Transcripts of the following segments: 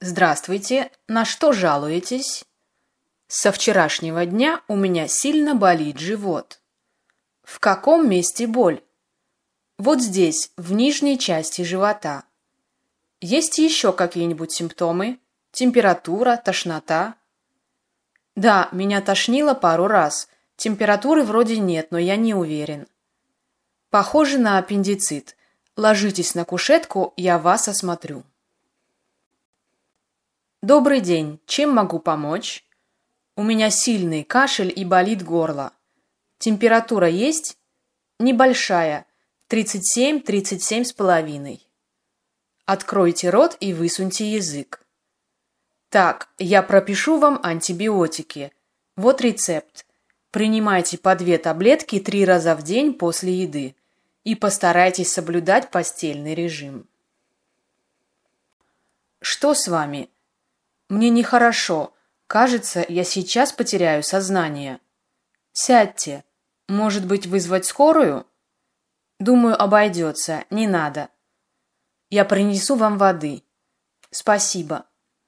Здравствуйте, на что жалуетесь? Со вчерашнего дня у меня сильно болит живот. В каком месте боль? Вот здесь, в нижней части живота. Есть еще какие-нибудь симптомы? Температура, тошнота? Да, меня тошнило пару раз. Температуры вроде нет, но я не уверен. Похоже на аппендицит. Ложитесь на кушетку, я вас осмотрю. Добрый день, чем могу помочь? У меня сильный кашель и болит горло. Температура есть? Небольшая, 37-37,5. Откройте рот и высуньте язык. Так, я пропишу вам антибиотики. Вот рецепт. Принимайте по 2 таблетки 3 раза в день после еды и постарайтесь соблюдать постельный режим. Что с вами? Мне нехорошо. Кажется, я сейчас потеряю сознание. Сядьте. Может быть, вызвать скорую? Думаю, обойдется. Не надо. Я принесу вам воды. Спасибо.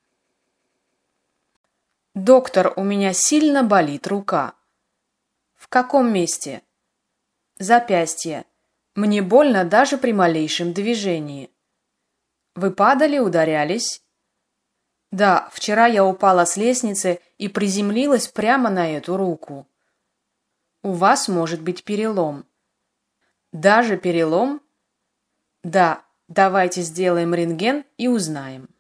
Доктор, у меня сильно болит рука. В каком месте? Запястье. Мне больно даже при малейшем движении. Вы падали, ударялись? Да, вчера я упала с лестницы и приземлилась прямо на эту руку. У вас может быть перелом. Даже перелом? Да, давайте сделаем рентген и узнаем.